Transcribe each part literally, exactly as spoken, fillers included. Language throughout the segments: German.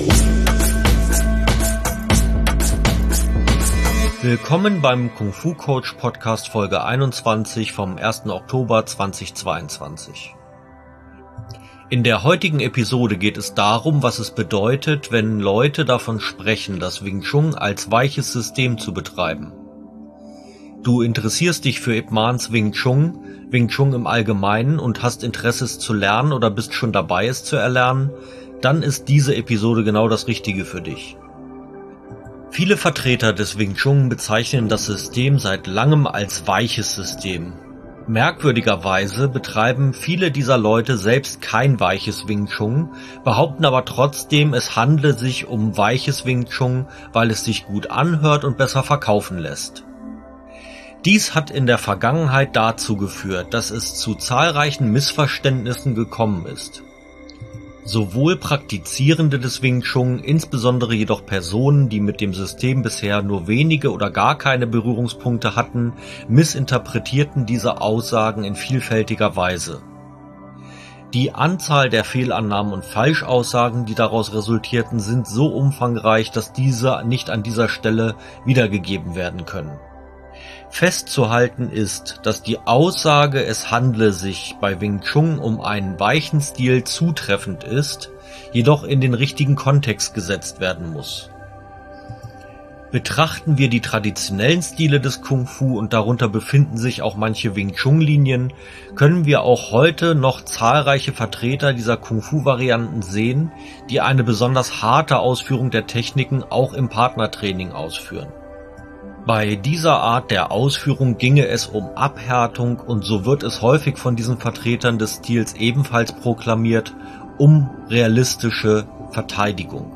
Willkommen beim Kung Fu Coach Podcast Folge einundzwanzig vom ersten Oktober zweitausendzweiundzwanzig. In der heutigen Episode geht es darum, was es bedeutet, wenn Leute davon sprechen, das Wing Chun als weiches System zu betreiben. Du interessierst dich für Ip Mans Wing Chun, Wing Chun im Allgemeinen und hast Interesse es zu lernen oder bist schon dabei es zu erlernen, dann ist diese Episode genau das Richtige für dich. Viele Vertreter des Wing Chun bezeichnen das System seit langem als weiches System. Merkwürdigerweise betreiben viele dieser Leute selbst kein weiches Wing Chun, behaupten aber trotzdem, es handle sich um weiches Wing Chun, weil es sich gut anhört und besser verkaufen lässt. Dies hat in der Vergangenheit dazu geführt, dass es zu zahlreichen Missverständnissen gekommen ist. Sowohl Praktizierende des Wing Chun, insbesondere jedoch Personen, die mit dem System bisher nur wenige oder gar keine Berührungspunkte hatten, missinterpretierten diese Aussagen in vielfältiger Weise. Die Anzahl der Fehlannahmen und Falschaussagen, die daraus resultierten, sind so umfangreich, dass diese nicht an dieser Stelle wiedergegeben werden können. Festzuhalten ist, dass die Aussage, es handle sich bei Wing Chun um einen weichen Stil, zutreffend ist, jedoch in den richtigen Kontext gesetzt werden muss. Betrachten wir die traditionellen Stile des Kung Fu und darunter befinden sich auch manche Wing Chun Linien, können wir auch heute noch zahlreiche Vertreter dieser Kung Fu Varianten sehen, die eine besonders harte Ausführung der Techniken auch im Partnertraining ausführen. Bei dieser Art der Ausführung ginge es um Abhärtung und so wird es häufig von diesen Vertretern des Stils ebenfalls proklamiert, um realistische Verteidigung.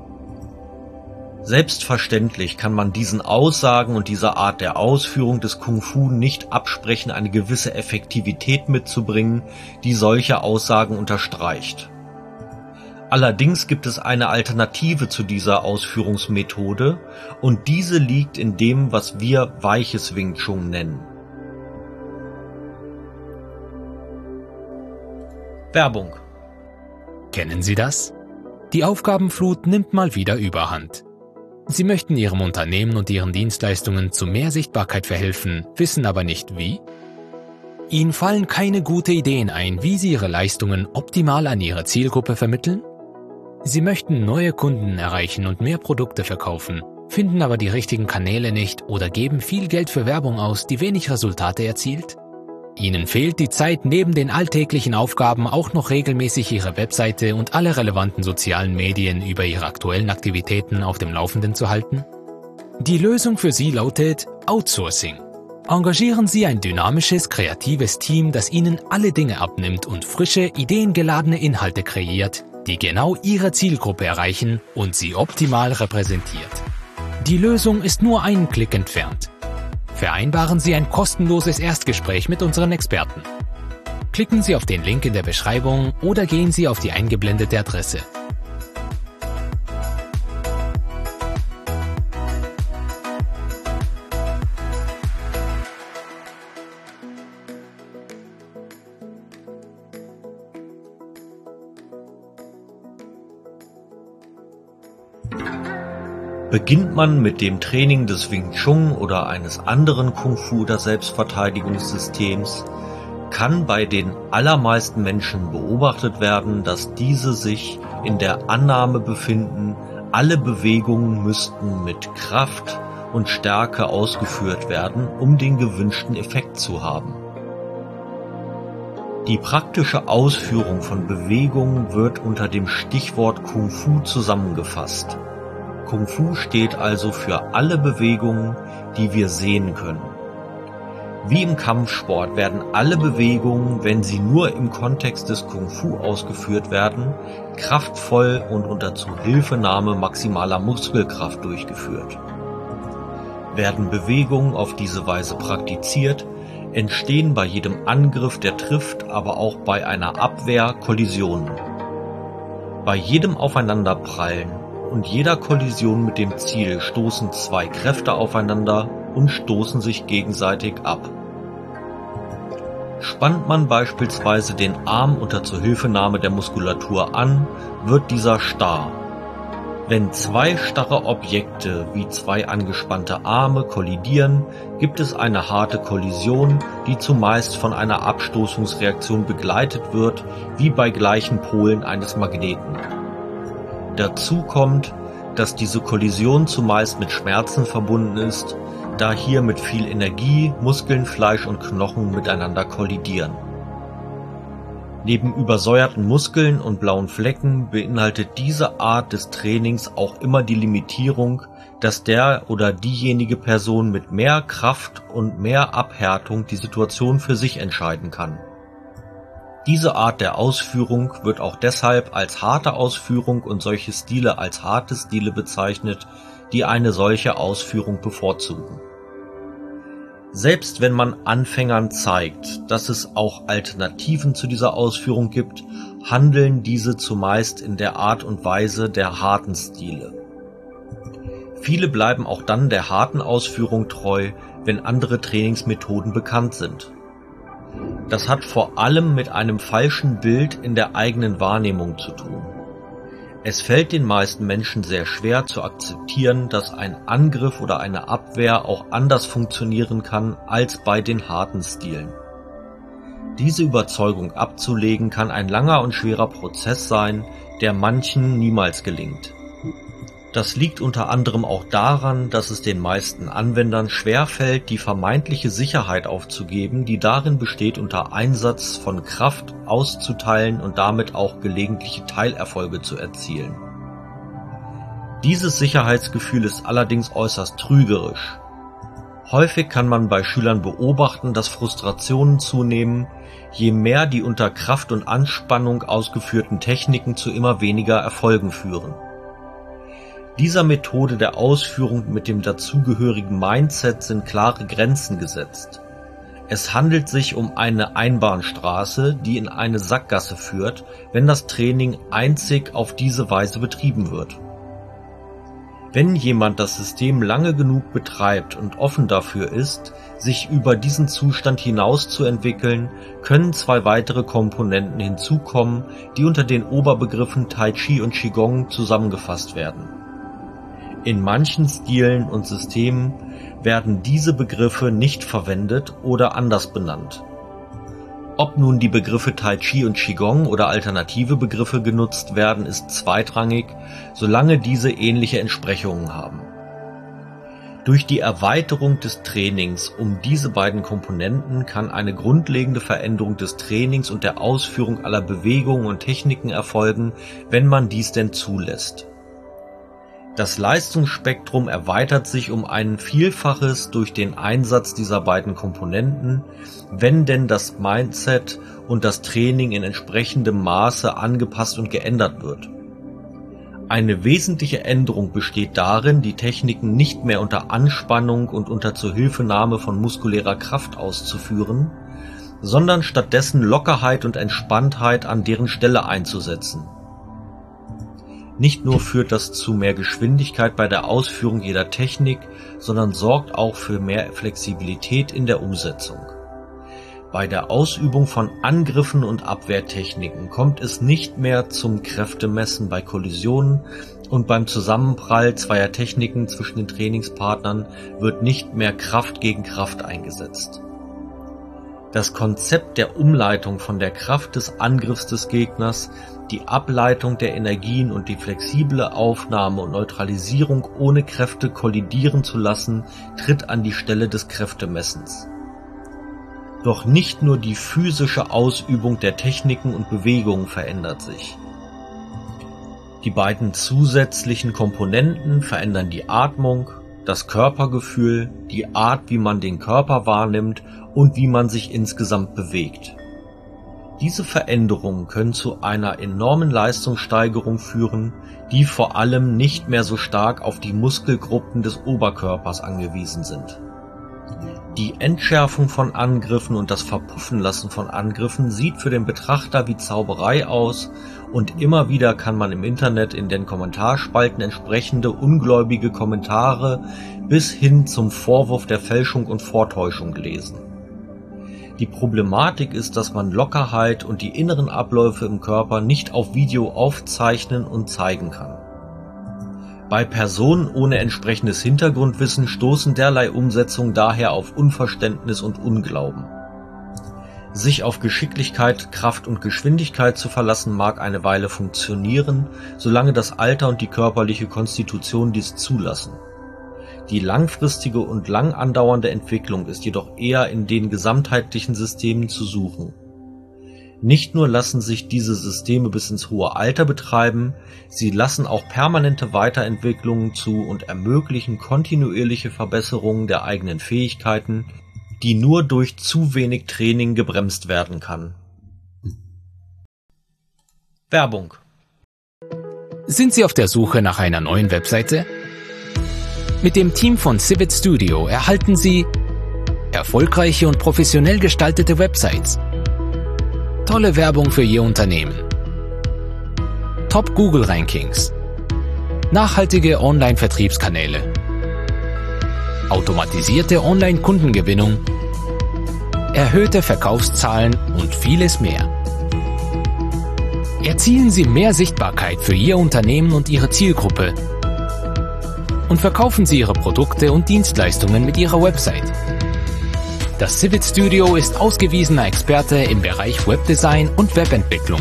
Selbstverständlich kann man diesen Aussagen und dieser Art der Ausführung des Kung Fu nicht absprechen, eine gewisse Effektivität mitzubringen, die solche Aussagen unterstreicht. Allerdings gibt es eine Alternative zu dieser Ausführungsmethode und diese liegt in dem, was wir weiches Wing Chun nennen. Werbung. Kennen Sie das? Die Aufgabenflut nimmt mal wieder Überhand. Sie möchten Ihrem Unternehmen und Ihren Dienstleistungen zu mehr Sichtbarkeit verhelfen, wissen aber nicht wie? Ihnen fallen keine guten Ideen ein, wie Sie Ihre Leistungen optimal an Ihre Zielgruppe vermitteln? Sie möchten neue Kunden erreichen und mehr Produkte verkaufen, finden aber die richtigen Kanäle nicht oder geben viel Geld für Werbung aus, die wenig Resultate erzielt? Ihnen fehlt die Zeit, neben den alltäglichen Aufgaben auch noch regelmäßig Ihre Webseite und alle relevanten sozialen Medien über Ihre aktuellen Aktivitäten auf dem Laufenden zu halten? Die Lösung für Sie lautet Outsourcing. Engagieren Sie ein dynamisches, kreatives Team, das Ihnen alle Dinge abnimmt und frische, ideengeladene Inhalte kreiert, die genau Ihre Zielgruppe erreichen und Sie optimal repräsentiert. Die Lösung ist nur einen Klick entfernt. Vereinbaren Sie ein kostenloses Erstgespräch mit unseren Experten. Klicken Sie auf den Link in der Beschreibung oder gehen Sie auf die eingeblendete Adresse. Beginnt man mit dem Training des Wing Chun oder eines anderen Kung Fu oder Selbstverteidigungssystems, kann bei den allermeisten Menschen beobachtet werden, dass diese sich in der Annahme befinden, alle Bewegungen müssten mit Kraft und Stärke ausgeführt werden, um den gewünschten Effekt zu haben. Die praktische Ausführung von Bewegungen wird unter dem Stichwort Kung Fu zusammengefasst. Kung Fu steht also für alle Bewegungen, die wir sehen können. Wie im Kampfsport werden alle Bewegungen, wenn sie nur im Kontext des Kung Fu ausgeführt werden, kraftvoll und unter Zuhilfenahme maximaler Muskelkraft durchgeführt. Werden Bewegungen auf diese Weise praktiziert, entstehen bei jedem Angriff, der trifft, aber auch bei einer Abwehr Kollisionen. Bei jedem Aufeinanderprallen und jeder Kollision mit dem Ziel stoßen zwei Kräfte aufeinander und stoßen sich gegenseitig ab. Spannt man beispielsweise den Arm unter Zuhilfenahme der Muskulatur an, wird dieser starr. Wenn zwei starre Objekte wie zwei angespannte Arme kollidieren, gibt es eine harte Kollision, die zumeist von einer Abstoßungsreaktion begleitet wird, wie bei gleichen Polen eines Magneten. Dazu kommt, dass diese Kollision zumeist mit Schmerzen verbunden ist, da hier mit viel Energie Muskeln, Fleisch und Knochen miteinander kollidieren. Neben übersäuerten Muskeln und blauen Flecken beinhaltet diese Art des Trainings auch immer die Limitierung, dass der oder diejenige Person mit mehr Kraft und mehr Abhärtung die Situation für sich entscheiden kann. Diese Art der Ausführung wird auch deshalb als harte Ausführung und solche Stile als harte Stile bezeichnet, die eine solche Ausführung bevorzugen. Selbst wenn man Anfängern zeigt, dass es auch Alternativen zu dieser Ausführung gibt, handeln diese zumeist in der Art und Weise der harten Stile. Viele bleiben auch dann der harten Ausführung treu, wenn andere Trainingsmethoden bekannt sind. Das hat vor allem mit einem falschen Bild in der eigenen Wahrnehmung zu tun. Es fällt den meisten Menschen sehr schwer zu akzeptieren, dass ein Angriff oder eine Abwehr auch anders funktionieren kann als bei den harten Stilen. Diese Überzeugung abzulegen kann ein langer und schwerer Prozess sein, der manchen niemals gelingt. Das liegt unter anderem auch daran, dass es den meisten Anwendern schwerfällt, die vermeintliche Sicherheit aufzugeben, die darin besteht, unter Einsatz von Kraft auszuteilen und damit auch gelegentliche Teilerfolge zu erzielen. Dieses Sicherheitsgefühl ist allerdings äußerst trügerisch. Häufig kann man bei Schülern beobachten, dass Frustrationen zunehmen, je mehr die unter Kraft und Anspannung ausgeführten Techniken zu immer weniger Erfolgen führen. Dieser Methode der Ausführung mit dem dazugehörigen Mindset sind klare Grenzen gesetzt. Es handelt sich um eine Einbahnstraße, die in eine Sackgasse führt, wenn das Training einzig auf diese Weise betrieben wird. Wenn jemand das System lange genug betreibt und offen dafür ist, sich über diesen Zustand hinaus zu entwickeln, können zwei weitere Komponenten hinzukommen, die unter den Oberbegriffen Tai Chi und Qigong zusammengefasst werden. In manchen Stilen und Systemen werden diese Begriffe nicht verwendet oder anders benannt. Ob nun die Begriffe Tai Chi und Qigong oder alternative Begriffe genutzt werden, ist zweitrangig, solange diese ähnliche Entsprechungen haben. Durch die Erweiterung des Trainings um diese beiden Komponenten kann eine grundlegende Veränderung des Trainings und der Ausführung aller Bewegungen und Techniken erfolgen, wenn man dies denn zulässt. Das Leistungsspektrum erweitert sich um ein Vielfaches durch den Einsatz dieser beiden Komponenten, wenn denn das Mindset und das Training in entsprechendem Maße angepasst und geändert wird. Eine wesentliche Änderung besteht darin, die Techniken nicht mehr unter Anspannung und unter Zuhilfenahme von muskulärer Kraft auszuführen, sondern stattdessen Lockerheit und Entspanntheit an deren Stelle einzusetzen. Nicht nur führt das zu mehr Geschwindigkeit bei der Ausführung jeder Technik, sondern sorgt auch für mehr Flexibilität in der Umsetzung. Bei der Ausübung von Angriffen und Abwehrtechniken kommt es nicht mehr zum Kräftemessen bei Kollisionen und beim Zusammenprall zweier Techniken zwischen den Trainingspartnern wird nicht mehr Kraft gegen Kraft eingesetzt. Das Konzept der Umleitung von der Kraft des Angriffs des Gegners, die Ableitung der Energien und die flexible Aufnahme und Neutralisierung ohne Kräfte kollidieren zu lassen, tritt an die Stelle des Kräftemessens. Doch nicht nur die physische Ausübung der Techniken und Bewegungen verändert sich. Die beiden zusätzlichen Komponenten verändern die Atmung, das Körpergefühl, die Art, wie man den Körper wahrnimmt und wie man sich insgesamt bewegt. Diese Veränderungen können zu einer enormen Leistungssteigerung führen, die vor allem nicht mehr so stark auf die Muskelgruppen des Oberkörpers angewiesen sind. Die Entschärfung von Angriffen und das Verpuffenlassen von Angriffen sieht für den Betrachter wie Zauberei aus und immer wieder kann man im Internet in den Kommentarspalten entsprechende ungläubige Kommentare bis hin zum Vorwurf der Fälschung und Vortäuschung lesen. Die Problematik ist, dass man Lockerheit und die inneren Abläufe im Körper nicht auf Video aufzeichnen und zeigen kann. Bei Personen ohne entsprechendes Hintergrundwissen stoßen derlei Umsetzungen daher auf Unverständnis und Unglauben. Sich auf Geschicklichkeit, Kraft und Geschwindigkeit zu verlassen mag eine Weile funktionieren, solange das Alter und die körperliche Konstitution dies zulassen. Die langfristige und lang andauernde Entwicklung ist jedoch eher in den gesamtheitlichen Systemen zu suchen. Nicht nur lassen sich diese Systeme bis ins hohe Alter betreiben, sie lassen auch permanente Weiterentwicklungen zu und ermöglichen kontinuierliche Verbesserungen der eigenen Fähigkeiten, die nur durch zu wenig Training gebremst werden kann. Werbung. Sind Sie auf der Suche nach einer neuen Webseite? Mit dem Team von Civit Studio erhalten Sie erfolgreiche und professionell gestaltete Websites, tolle Werbung für Ihr Unternehmen, Top-Google-Rankings, nachhaltige Online-Vertriebskanäle, automatisierte Online-Kundengewinnung, erhöhte Verkaufszahlen und vieles mehr. Erzielen Sie mehr Sichtbarkeit für Ihr Unternehmen und Ihre Zielgruppe und verkaufen Sie Ihre Produkte und Dienstleistungen mit Ihrer Website. Das Civit Studio ist ausgewiesener Experte im Bereich Webdesign und Webentwicklung.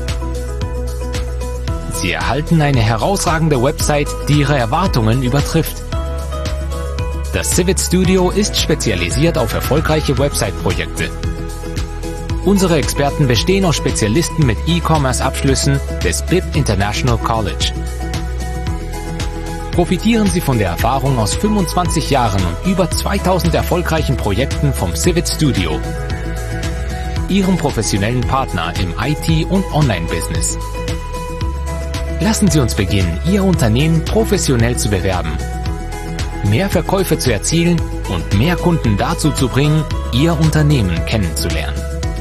Sie erhalten eine herausragende Website, die Ihre Erwartungen übertrifft. Das Civit Studio ist spezialisiert auf erfolgreiche Website-Projekte. Unsere Experten bestehen aus Spezialisten mit E-Commerce-Abschlüssen des B I P International College. Profitieren Sie von der Erfahrung aus fünfundzwanzig Jahren und über zweitausend erfolgreichen Projekten vom Civit Studio, Ihrem professionellen Partner im I T- und Online-Business. Lassen Sie uns beginnen, Ihr Unternehmen professionell zu bewerben, mehr Verkäufe zu erzielen und mehr Kunden dazu zu bringen, Ihr Unternehmen kennenzulernen.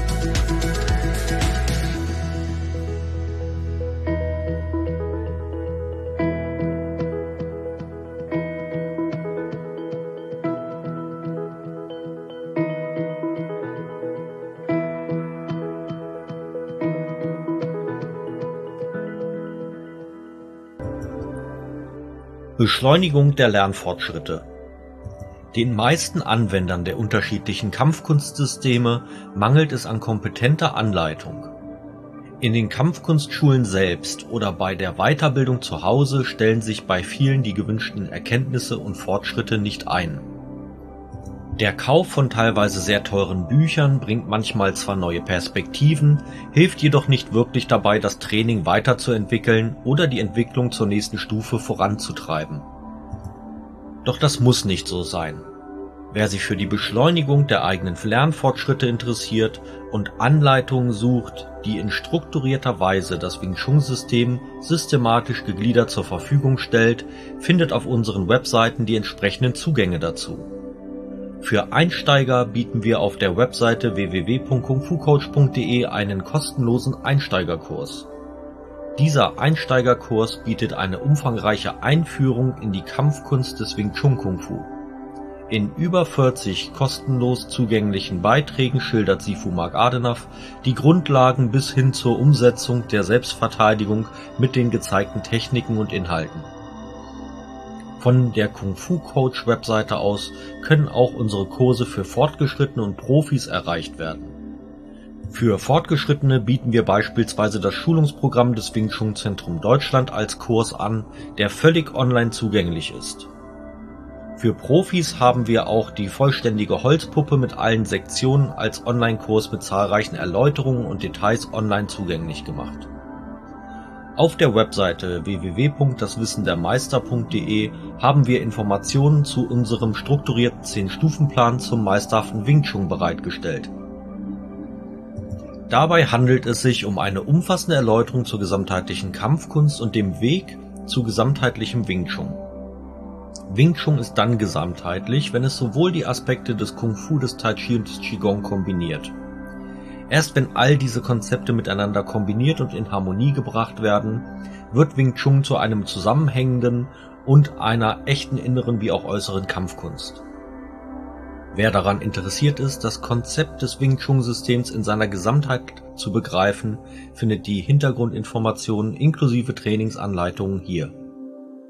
Beschleunigung der Lernfortschritte. Den meisten Anwendern der unterschiedlichen Kampfkunstsysteme mangelt es an kompetenter Anleitung. In den Kampfkunstschulen selbst oder bei der Weiterbildung zu Hause stellen sich bei vielen die gewünschten Erkenntnisse und Fortschritte nicht ein. Der Kauf von teilweise sehr teuren Büchern bringt manchmal zwar neue Perspektiven, hilft jedoch nicht wirklich dabei, das Training weiterzuentwickeln oder die Entwicklung zur nächsten Stufe voranzutreiben. Doch das muss nicht so sein. Wer sich für die Beschleunigung der eigenen Lernfortschritte interessiert und Anleitungen sucht, die in strukturierter Weise das Wing Chun System systematisch gegliedert zur Verfügung stellt, findet auf unseren Webseiten die entsprechenden Zugänge dazu. Für Einsteiger bieten wir auf der Webseite w w w punkt kung fu coach punkt d e einen kostenlosen Einsteigerkurs. Dieser Einsteigerkurs bietet eine umfangreiche Einführung in die Kampfkunst des Wing Chun Kung Fu. In über vierzig kostenlos zugänglichen Beiträgen schildert Sifu Mark Adenaf die Grundlagen bis hin zur Umsetzung der Selbstverteidigung mit den gezeigten Techniken und Inhalten. Von der Kung Fu Coach Webseite aus können auch unsere Kurse für Fortgeschrittene und Profis erreicht werden. Für Fortgeschrittene bieten wir beispielsweise das Schulungsprogramm des Wing Chun Zentrum Deutschland als Kurs an, der völlig online zugänglich ist. Für Profis haben wir auch die vollständige Holzpuppe mit allen Sektionen als Online-Kurs mit zahlreichen Erläuterungen und Details online zugänglich gemacht. Auf der Webseite w w w punkt das wissen der meister punkt d e haben wir Informationen zu unserem strukturierten zehn-Stufen-Plan zum meisterhaften Wing Chun bereitgestellt. Dabei handelt es sich um eine umfassende Erläuterung zur gesamtheitlichen Kampfkunst und dem Weg zu gesamtheitlichem Wing Chun. Wing Chun ist dann gesamtheitlich, wenn es sowohl die Aspekte des Kung Fu, des Tai Chi und des Qigong kombiniert. Erst wenn all diese Konzepte miteinander kombiniert und in Harmonie gebracht werden, wird Wing Chun zu einem zusammenhängenden und einer echten inneren wie auch äußeren Kampfkunst. Wer daran interessiert ist, das Konzept des Wing Chun Systems in seiner Gesamtheit zu begreifen, findet die Hintergrundinformationen inklusive Trainingsanleitungen hier.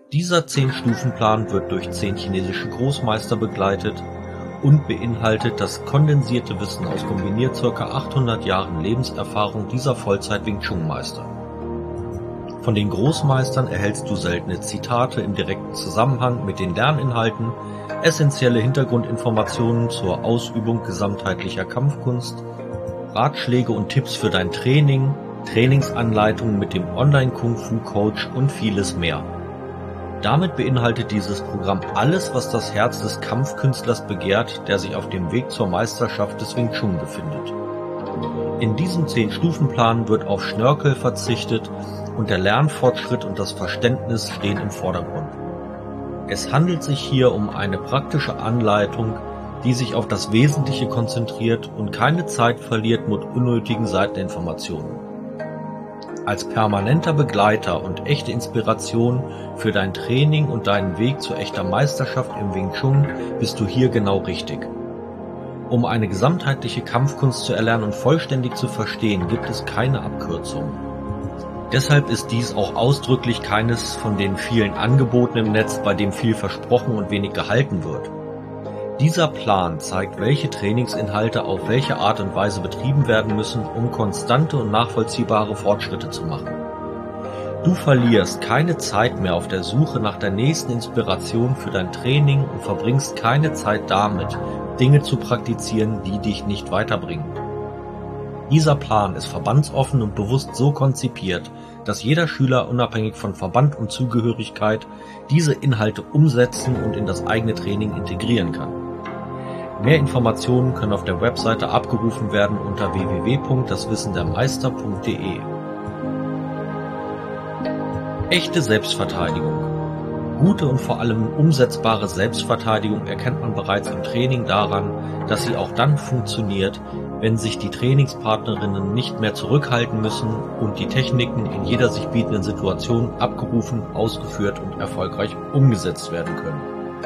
Dieser zehn-Stufen-Plan wird durch zehn chinesische Großmeister begleitet und beinhaltet das kondensierte Wissen aus kombiniert ca. achthundert Jahren Lebenserfahrung dieser Vollzeit-Wing Chun-Meister. Von den Großmeistern erhältst du seltene Zitate im direkten Zusammenhang mit den Lerninhalten, essentielle Hintergrundinformationen zur Ausübung gesamtheitlicher Kampfkunst, Ratschläge und Tipps für dein Training, Trainingsanleitungen mit dem Online-Kung-Fu-Coach und vieles mehr. Damit beinhaltet dieses Programm alles, was das Herz des Kampfkünstlers begehrt, der sich auf dem Weg zur Meisterschaft des Wing Chun befindet. In diesem zehn-Stufen-Plan wird auf Schnörkel verzichtet und der Lernfortschritt und das Verständnis stehen im Vordergrund. Es handelt sich hier um eine praktische Anleitung, die sich auf das Wesentliche konzentriert und keine Zeit verliert mit unnötigen Seiteninformationen. Als permanenter Begleiter und echte Inspiration für dein Training und deinen Weg zu echter Meisterschaft im Wing Chun bist du hier genau richtig. Um eine gesamtheitliche Kampfkunst zu erlernen und vollständig zu verstehen, gibt es keine Abkürzung. Deshalb ist dies auch ausdrücklich keines von den vielen Angeboten im Netz, bei dem viel versprochen und wenig gehalten wird. Dieser Plan zeigt, welche Trainingsinhalte auf welche Art und Weise betrieben werden müssen, um konstante und nachvollziehbare Fortschritte zu machen. Du verlierst keine Zeit mehr auf der Suche nach der nächsten Inspiration für dein Training und verbringst keine Zeit damit, Dinge zu praktizieren, die dich nicht weiterbringen. Dieser Plan ist verbandsoffen und bewusst so konzipiert, dass jeder Schüler unabhängig von Verband und Zugehörigkeit diese Inhalte umsetzen und in das eigene Training integrieren kann. Mehr Informationen können auf der Webseite abgerufen werden unter w w w punkt das wissen der meister punkt d e. Echte Selbstverteidigung. Gute und vor allem umsetzbare Selbstverteidigung erkennt man bereits im Training daran, dass sie auch dann funktioniert, wenn sich die Trainingspartnerinnen nicht mehr zurückhalten müssen und die Techniken in jeder sich bietenden Situation abgerufen, ausgeführt und erfolgreich umgesetzt werden können.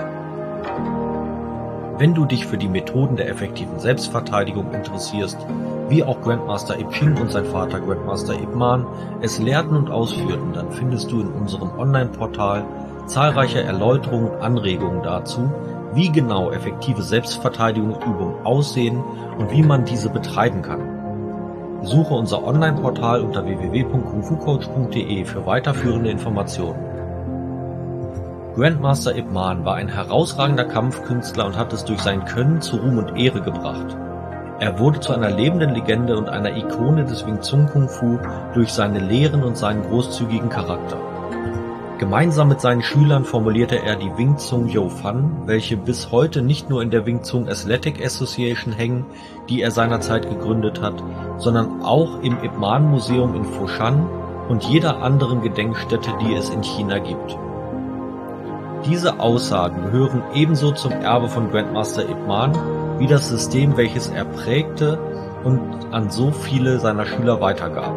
Wenn du dich für die Methoden der effektiven Selbstverteidigung interessierst, wie auch Grandmaster Ip Ching und sein Vater Grandmaster Ip Man es lehrten und ausführten, dann findest du in unserem Online-Portal zahlreiche Erläuterungen und Anregungen dazu, wie genau effektive Selbstverteidigungsübungen aussehen und wie man diese betreiben kann. Besuche unser Online-Portal unter w w w punkt kung fu coach punkt d e für weiterführende Informationen. Grandmaster Ip Man war ein herausragender Kampfkünstler und hat es durch sein Können zu Ruhm und Ehre gebracht. Er wurde zu einer lebenden Legende und einer Ikone des Wing Chun Kung Fu durch seine Lehren und seinen großzügigen Charakter. Gemeinsam mit seinen Schülern formulierte er die Wing Chun Yo Fan, welche bis heute nicht nur in der Wing Chun Athletic Association hängen, die er seinerzeit gegründet hat, sondern auch im Ip Man Museum in Foshan und jeder anderen Gedenkstätte, die es in China gibt. Diese Aussagen gehören ebenso zum Erbe von Grandmaster Ip Man wie das System, welches er prägte und an so viele seiner Schüler weitergab.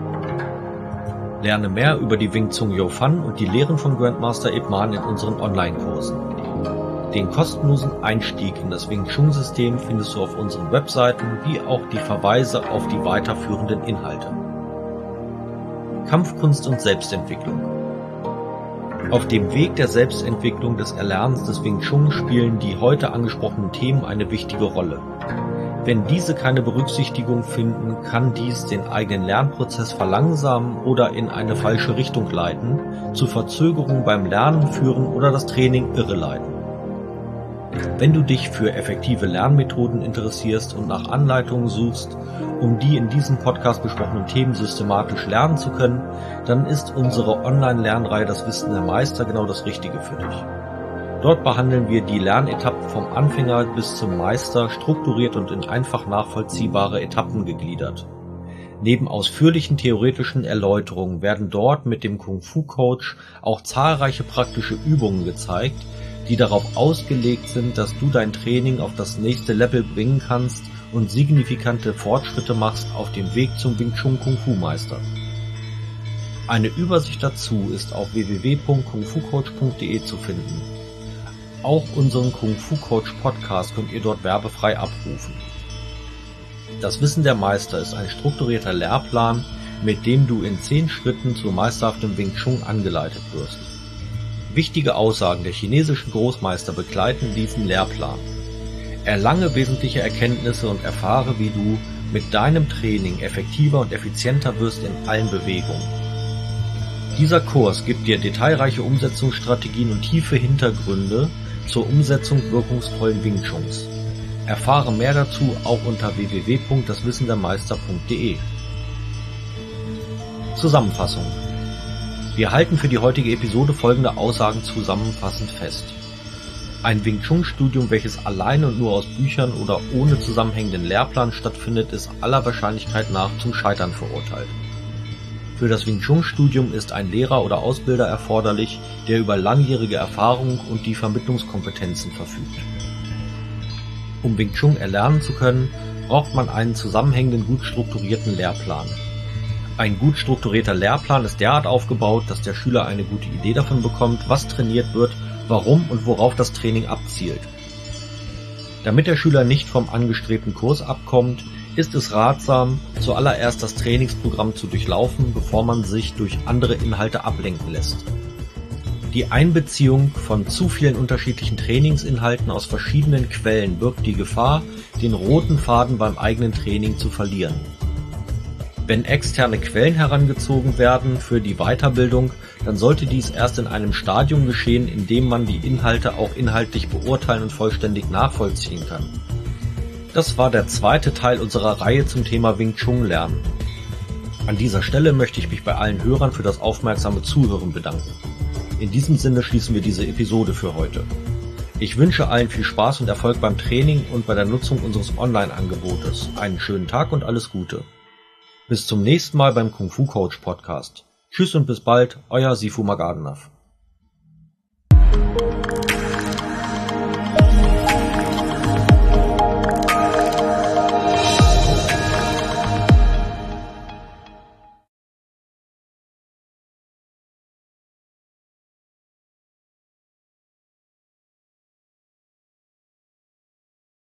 Lerne mehr über die Wing Chun Yo Fan und die Lehren von Grandmaster Ip Man in unseren Online-Kursen. Den kostenlosen Einstieg in das Wing Chun-System findest du auf unseren Webseiten, wie auch die Verweise auf die weiterführenden Inhalte. Kampfkunst und Selbstentwicklung. Auf dem Weg der Selbstentwicklung des Erlernens des Wing Chun spielen die heute angesprochenen Themen eine wichtige Rolle. Wenn diese keine Berücksichtigung finden, kann dies den eigenen Lernprozess verlangsamen oder in eine falsche Richtung leiten, zu Verzögerungen beim Lernen führen oder das Training irreleiten. Wenn du dich für effektive Lernmethoden interessierst und nach Anleitungen suchst, um die in diesem Podcast besprochenen Themen systematisch lernen zu können, dann ist unsere Online-Lernreihe Das Wissen der Meister genau das Richtige für dich. Dort behandeln wir die Lernetappen vom Anfänger bis zum Meister strukturiert und in einfach nachvollziehbare Etappen gegliedert. Neben ausführlichen theoretischen Erläuterungen werden dort mit dem Kung-Fu-Coach auch zahlreiche praktische Übungen gezeigt, die darauf ausgelegt sind, dass du dein Training auf das nächste Level bringen kannst und signifikante Fortschritte machst auf dem Weg zum Wing Chun Kung Fu Meister. Eine Übersicht dazu ist auf w w w punkt kung fu coach punkt d e zu finden. Auch unseren Kung Fu Coach Podcast könnt ihr dort werbefrei abrufen. Das Wissen der Meister ist ein strukturierter Lehrplan, mit dem du in zehn Schritten zu meisterhaftem Wing Chun angeleitet wirst. Wichtige Aussagen der chinesischen Großmeister begleiten diesen Lehrplan. Erlange wesentliche Erkenntnisse und erfahre, wie du mit deinem Training effektiver und effizienter wirst in allen Bewegungen. Dieser Kurs gibt dir detailreiche Umsetzungsstrategien und tiefe Hintergründe zur Umsetzung wirkungsvollen Wing Chuns. Erfahre mehr dazu auch unter w w w punkt das wissen der meister punkt d e. Zusammenfassung. Wir halten für die heutige Episode folgende Aussagen zusammenfassend fest. Ein Wing Chun Studium, welches alleine und nur aus Büchern oder ohne zusammenhängenden Lehrplan stattfindet, ist aller Wahrscheinlichkeit nach zum Scheitern verurteilt. Für das Wing Chun Studium ist ein Lehrer oder Ausbilder erforderlich, der über langjährige Erfahrung und die Vermittlungskompetenzen verfügt. Um Wing Chun erlernen zu können, braucht man einen zusammenhängenden, gut strukturierten Lehrplan. Ein gut strukturierter Lehrplan ist derart aufgebaut, dass der Schüler eine gute Idee davon bekommt, was trainiert wird, warum und worauf das Training abzielt. Damit der Schüler nicht vom angestrebten Kurs abkommt, ist es ratsam, zuallererst das Trainingsprogramm zu durchlaufen, bevor man sich durch andere Inhalte ablenken lässt. Die Einbeziehung von zu vielen unterschiedlichen Trainingsinhalten aus verschiedenen Quellen birgt die Gefahr, den roten Faden beim eigenen Training zu verlieren. Wenn externe Quellen herangezogen werden für die Weiterbildung, dann sollte dies erst in einem Stadium geschehen, in dem man die Inhalte auch inhaltlich beurteilen und vollständig nachvollziehen kann. Das war der zweite Teil unserer Reihe zum Thema Wing Chun lernen. An dieser Stelle möchte ich mich bei allen Hörern für das aufmerksame Zuhören bedanken. In diesem Sinne schließen wir diese Episode für heute. Ich wünsche allen viel Spaß und Erfolg beim Training und bei der Nutzung unseres Online-Angebotes. Einen schönen Tag und alles Gute. Bis zum nächsten Mal beim Kung Fu Coach Podcast. Tschüss und bis bald, euer Sifu Magadanov.